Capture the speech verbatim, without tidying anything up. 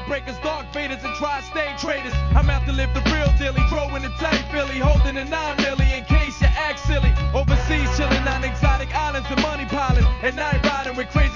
breakers, dark faders, and tri-state traders. I'm out to live the real dealy, throwing the tight Philly, holding a nine milli in case you act silly. Overseas chilling on exotic islands and money piling, and night riding with crazy